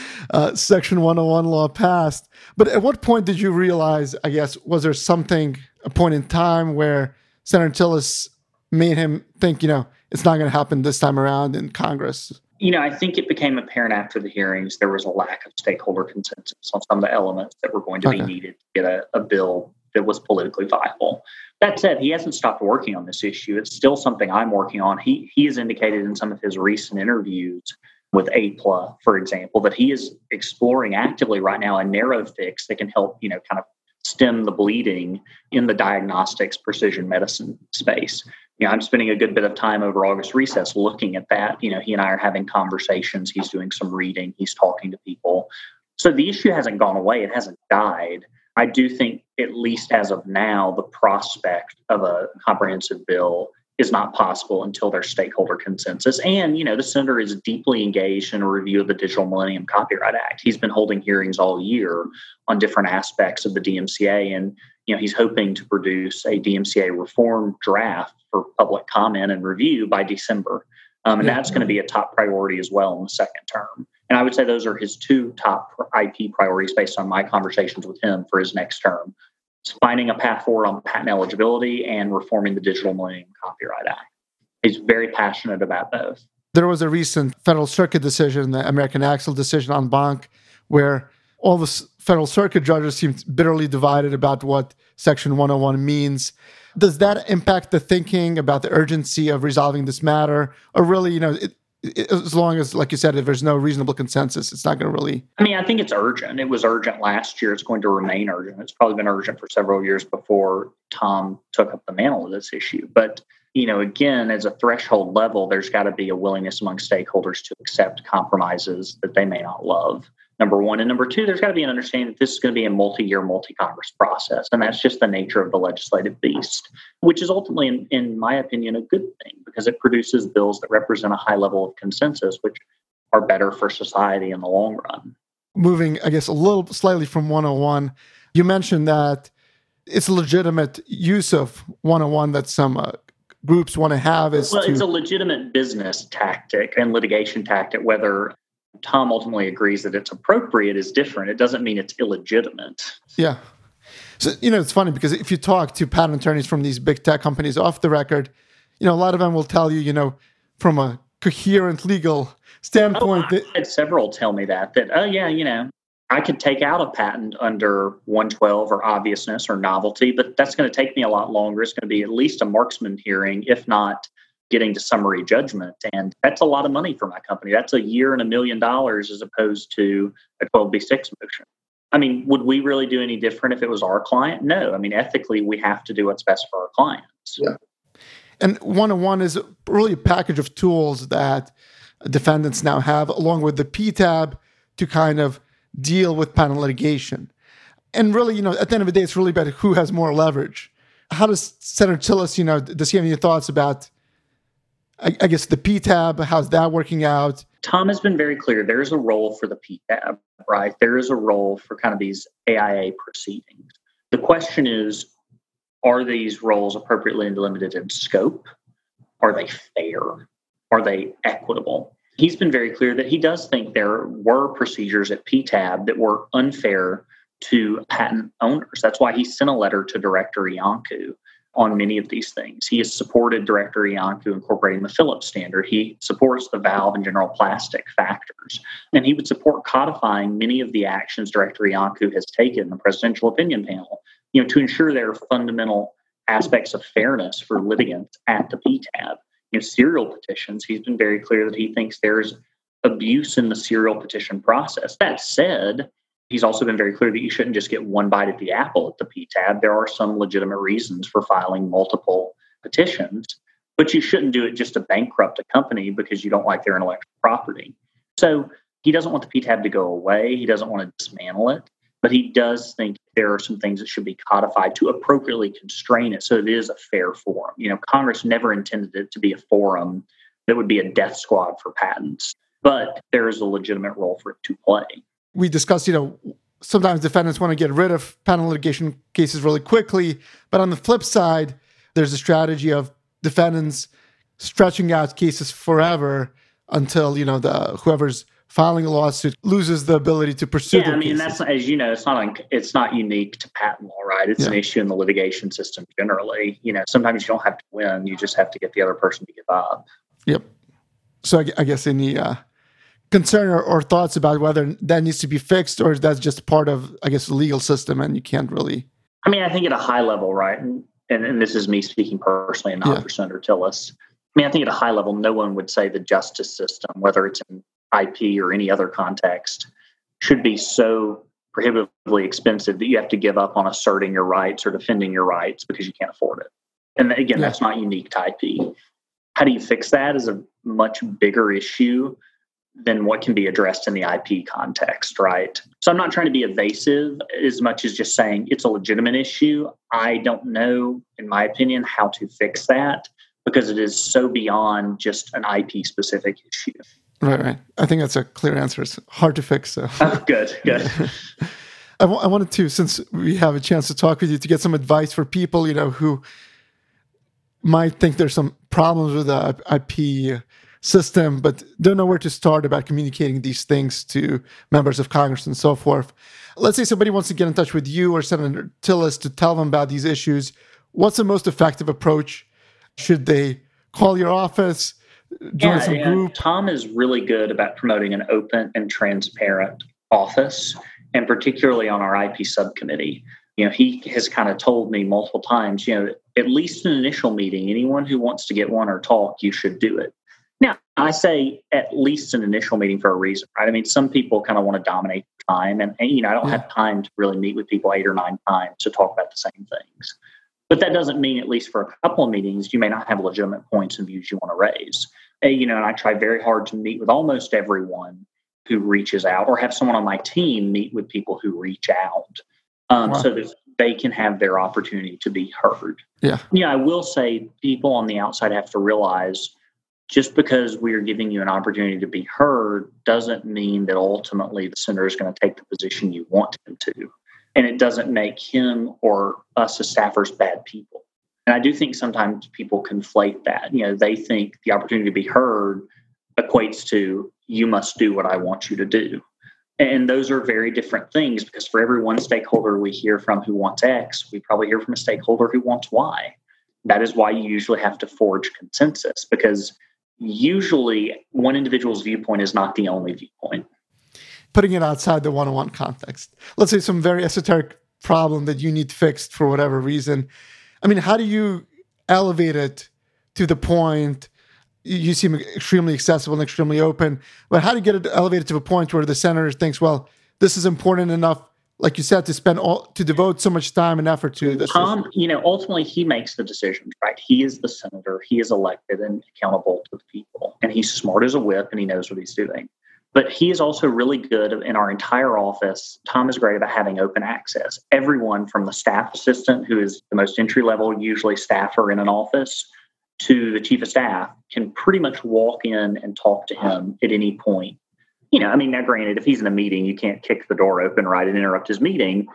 a Section one oh one law passed. But at what point did you realize, I guess, was there something, a point in time where Senator Tillis made him think, you know, it's not going to happen this time around in Congress? You know, I think it became apparent after the hearings there was a lack of stakeholder consensus on some of the elements that were going to Okay. be needed to get a, a bill that was politically viable. That said, he hasn't stopped working on this issue. It's still something I'm working on. He he has indicated in some of his recent interviews with A P L A, for example, that he is exploring actively right now a narrow fix that can help, you know, kind of stem the bleeding in the diagnostics precision medicine space. You know, I'm spending a good bit of time over August recess looking at that. You know, he and I are having conversations. He's doing some reading. He's talking to people. So the issue hasn't gone away. It hasn't died. I do think, at least as of now, the prospect of a comprehensive bill is not possible until there's stakeholder consensus. And, you know, the senator is deeply engaged in a review of the Digital Millennium Copyright Act. He's been holding hearings all year on different aspects of the D M C A. And, you know, he's hoping to produce a D M C A reform draft for public comment and review by December. Um, and that's going to be a top priority as well in the second term. And I would say those are his two top I P priorities based on my conversations with him for his next term. It's finding a path forward on patent eligibility and reforming the Digital Millennium Copyright Act. He's very passionate about both. There was a recent Federal Circuit decision, the American Axle decision on Bank, where all the Federal Circuit judges seemed bitterly divided about what Section one oh one means. Does that impact the thinking about the urgency of resolving this matter? Or really, you know, it, it, as long as, like you said, if there's no reasonable consensus, it's not going to really... I mean, I think it's urgent. It was urgent last year. It's going to remain urgent. It's probably been urgent for several years before Tom took up the mantle of this issue. But, you know, again, as a threshold level, there's got to be a willingness among stakeholders to accept compromises that they may not love. Number one. And number two, there's got to be an understanding that this is going to be a multi-year, multi-Congress process. And that's just the nature of the legislative beast, which is ultimately, in, in my opinion, a good thing because it produces bills that represent a high level of consensus, which are better for society in the long run. Moving, I guess, a little slightly from one oh one, you mentioned that it's a legitimate use of one oh one that some uh, groups want to have. Is well, to... it's a legitimate business tactic and litigation tactic. Whether Tom ultimately agrees that it's appropriate is different. It doesn't mean it's illegitimate. Yeah. So, you know, it's funny because if you talk to patent attorneys from these big tech companies off the record, you know, a lot of them will tell you, you know, from a coherent legal standpoint. Oh, I that, had several tell me that, that, oh, yeah, you know, I could take out a patent under one twelve or obviousness or novelty, but that's going to take me a lot longer. It's going to be at least a Marksman hearing, if not getting to summary judgment. And that's a lot of money for my company. That's a year and a million dollars as opposed to a twelve B six motion. I mean, would we really do any different if it was our client? No. I mean, ethically, we have to do what's best for our clients. Yeah. And one oh one is really a package of tools that defendants now have, along with the P TAB, to kind of deal with patent litigation. And really, you know, at the end of the day, it's really about who has more leverage. How does Senator Tillis, you know, does he have any thoughts about, I, I guess, the P TAB? How's that working out? Tom has been very clear. There is a role for the P TAB, right? There is a role for kind of these A I A proceedings. The question is, are these roles appropriately limited in scope? are they fair? Are they equitable? He's been very clear that he does think there were procedures at P T A B that were unfair to patent owners. That's why he sent a letter to Director Iancu on many of these things. He has supported Director Iancu incorporating the Phillips standard. He supports the valve and general plastic factors. And he would support codifying many of the actions Director Iancu has taken in the presidential opinion panel, you know, to ensure there are fundamental aspects of fairness for litigants at the P T A B. You know, serial petitions, he's been very clear that he thinks there's abuse in the serial petition process. That said, he's also been very clear that you shouldn't just get one bite at the apple at the P T A B. There are some legitimate reasons for filing multiple petitions, but you shouldn't do it just to bankrupt a company because you don't like their intellectual property. So he doesn't want the P T A B to go away. He doesn't want to dismantle it, but he does think there are some things that should be codified to appropriately constrain it so it is a fair forum. You know, Congress never intended it to be a forum that would be a death squad for patents, but there is a legitimate role for it to play. We discussed, you know, sometimes defendants want to get rid of patent litigation cases really quickly, but on the flip side, there's a strategy of defendants stretching out cases forever until, you know, the whoever's filing a lawsuit loses the ability to pursue. Yeah, I mean, cases. that's, as you know, it's not it's not unique to patent law, right? It's yeah. an issue in the litigation system generally. You know, sometimes you don't have to win; you just have to get the other person to give up. Yep. So I, I guess any uh, concern or, or thoughts about whether that needs to be fixed, or is that just part of, I guess, the legal system, and you can't really? I mean, I think at a high level, right, and and, and this is me speaking personally, and not yeah. for Senator Tillis. I mean, I think at a high level, no one would say the justice system, whether it's in I P or any other context, should be so prohibitively expensive that you have to give up on asserting your rights or defending your rights because you can't afford it. And again, yeah. that's not unique to I P. How do you fix that is a much bigger issue than what can be addressed in the I P context, right? So I'm not trying to be evasive as much as just saying it's a legitimate issue. I don't know, in my opinion, how to fix that because it is so beyond just an I P specific issue. Right, right. I think that's a clear answer. It's hard to fix. So. Oh, good, good. I, w- I wanted to, since we have a chance to talk with you, to get some advice for people, you know, who might think there's some problems with the I P system, but don't know where to start about communicating these things to members of Congress and so forth. Let's say somebody wants to get in touch with you or Senator Tillis to tell them about these issues. What's the most effective approach? Should they call your office? Join yeah, some yeah. group? Tom is really good about promoting an open and transparent office, and particularly on our I P subcommittee. You know, he has kind of told me multiple times, you know, at least an initial meeting, anyone who wants to get one or talk, you should do it. Now, I say at least an initial meeting for a reason, right? I mean, some people kind of want to dominate time, and, and you know, I don't yeah. have time to really meet with people eight or nine times to talk about the same things. But that doesn't mean, at least for a couple of meetings, you may not have legitimate points and views you want to raise. And, you know, and I try very hard to meet with almost everyone who reaches out, or have someone on my team meet with people who reach out, um, wow. so that they can have their opportunity to be heard. Yeah. Yeah, I will say people on the outside have to realize just because we are giving you an opportunity to be heard doesn't mean that ultimately the senator is going to take the position you want him to. And it doesn't make him or us as staffers bad people. And I do think sometimes people conflate that. You know, they think the opportunity to be heard equates to you must do what I want you to do. And those are very different things, because for every one stakeholder we hear from who wants X, we probably hear from a stakeholder who wants Y. That is why you usually have to forge consensus, because usually one individual's viewpoint is not the only viewpoint. Putting it outside the one-on-one context. Let's say some very esoteric problem that you need fixed for whatever reason. I mean, how do you elevate it to the point? You seem extremely accessible and extremely open, but how do you get it elevated to a point where the senator thinks, well, this is important enough, like you said, to spend all, to devote so much time and effort to this? Tom, you know, ultimately he makes the decisions, right? He is the senator. He is elected and accountable to the people, and he's smart as a whip and he knows what he's doing. But he is also really good in our entire office. Tom is great about having open access. Everyone from the staff assistant, who is the most entry level, usually staffer in an office, to the chief of staff can pretty much walk in and talk to him at any point. You know, I mean, now granted, if he's in a meeting, you can't kick the door open, right, and interrupt his meeting.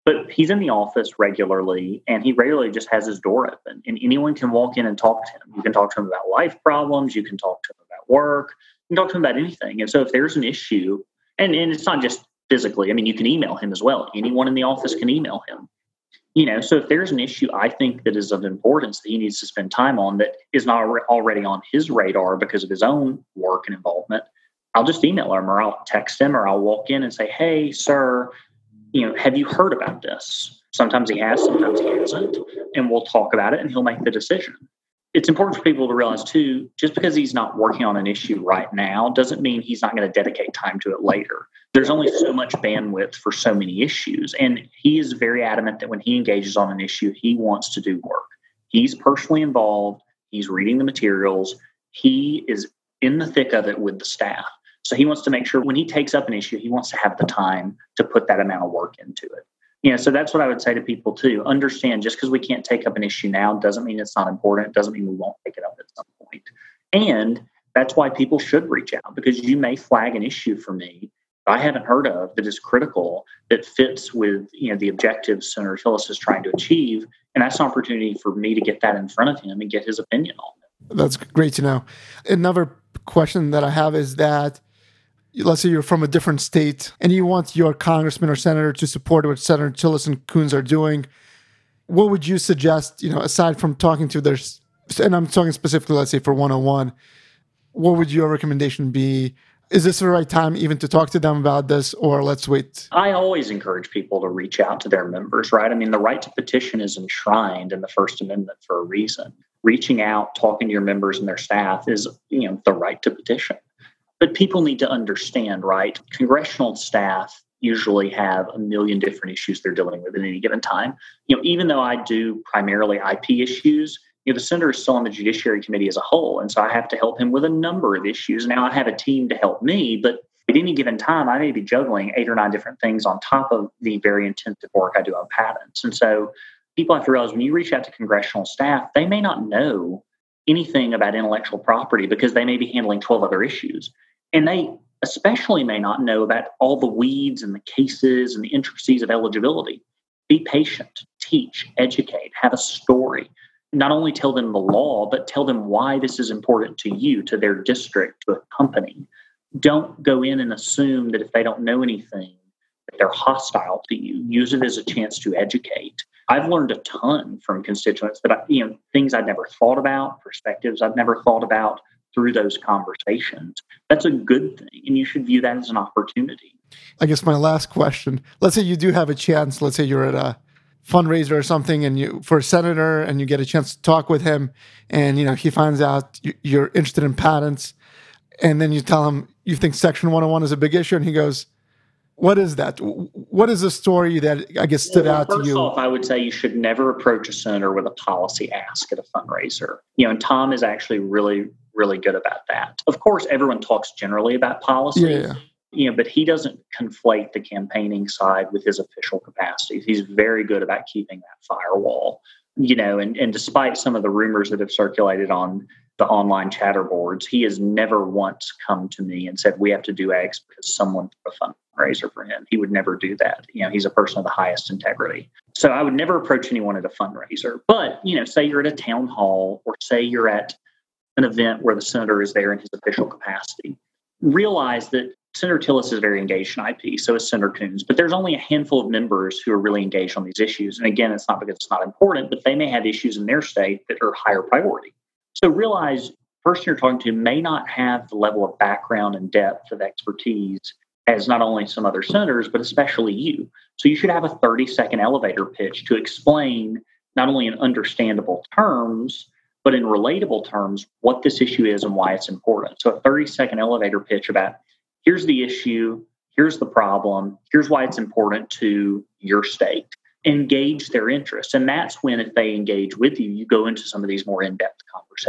But he's in the office regularly, and he regularly just has his door open, and anyone can walk in and talk to him. You can talk to him about life problems. You can talk to him about work. You can talk to him about anything. And so if there's an issue, and, and it's not just physically, I mean, you can email him as well. Anyone in the office can email him. You know, so if there's an issue I think that is of importance that he needs to spend time on that is not already on his radar because of his own work and involvement, I'll just email him or I'll text him or I'll walk in and say, hey, sir, you know, have you heard about this? Sometimes he has, sometimes he hasn't, and we'll talk about it and he'll make the decision. It's important for people to realize too, just because he's not working on an issue right now doesn't mean he's not going to dedicate time to it later. There's only so much bandwidth for so many issues. And he is very adamant that when he engages on an issue, he wants to do work. He's personally involved. He's reading the materials. He is in the thick of it with the staff. So he wants to make sure when he takes up an issue, he wants to have the time to put that amount of work into it. You know, so that's what I would say to people too. Understand, just because we can't take up an issue now doesn't mean it's not important. It doesn't mean we won't take it up at some point. And that's why people should reach out, because you may flag an issue for me that I haven't heard of that is critical, that fits with, you know, the objectives Senator Tillis is trying to achieve. And that's an opportunity for me to get that in front of him and get his opinion on it. That's great to know. Another question that I have is that, let's say you're from a different state and you want your congressman or senator to support what Senator Tillis and Coons are doing. What would you suggest, you know, aside from talking to their, and I'm talking specifically, let's say for one oh one, what would your recommendation be? Is this the right time even to talk to them about this, or let's wait? I always encourage people to reach out to their members, right? I mean, the right to petition is enshrined in the First Amendment for a reason. Reaching out, talking to your members and their staff is, you know, the right to petition. But people need to understand, right? Congressional staff usually have a million different issues they're dealing with at any given time. You know, even though I do primarily I P issues, you know, the senator is still on the Judiciary Committee as a whole. And so I have to help him with a number of issues. Now I have a team to help me, but at any given time, I may be juggling eight or nine different things on top of the very intensive work I do on patents. And so people have to realize when you reach out to congressional staff, they may not know anything about intellectual property because they may be handling twelve other issues. And they especially may not know about all the weeds and the cases and the intricacies of eligibility. Be patient, teach, educate, have a story. Not only tell them the law, but tell them why this is important to you, to their district, to a company. Don't go in and assume that if they don't know anything, that they're hostile to you. Use it as a chance to educate. I've learned a ton from constituents that, I, you know, things I'd never thought about, perspectives I've never thought about, through those conversations. That's a good thing, and you should view that as an opportunity. I guess my last question, let's say you do have a chance, let's say you're at a fundraiser or something and you for a senator and you get a chance to talk with him and, you know, he finds out you're interested in patents and then you tell him you think Section one oh one is a big issue and he goes, what is that? What is the story that I guess stood well, out to you? First off, I would say you should never approach a senator with a policy ask at a fundraiser. You know, and Tom is actually really, really good about that. Of course, everyone talks generally about policy, yeah, yeah. you know, but he doesn't conflate the campaigning side with his official capacities. He's very good about keeping that firewall, you know, and, and despite some of the rumors that have circulated on the online chatter boards, he has never once come to me and said, we have to do X because someone put a fundraiser for him. He would never do that. You know, he's a person of the highest integrity. So I would never approach anyone at a fundraiser. But, you know, say you're at a town hall or say you're at an event where the senator is there in his official capacity. Realize that Senator Tillis is very engaged in I P, so is Senator Coons, but there's only a handful of members who are really engaged on these issues. And again, it's not because it's not important, but they may have issues in their state that are higher priority. So realize the person you're talking to may not have the level of background and depth of expertise as not only some other senators, but especially you. So you should have a thirty-second elevator pitch to explain not only in understandable terms, but in relatable terms, what this issue is and why it's important. So a thirty-second elevator pitch about here's the issue, here's the problem, here's why it's important to your state. Engage their interest. And that's when, if they engage with you, you go into some of these more in-depth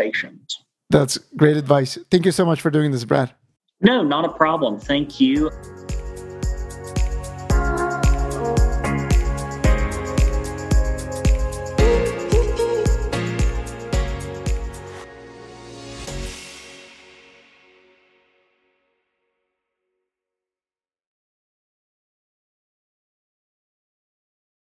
conversations. That's great advice. Thank you so much for doing this, Brad. No, not a problem. Thank you.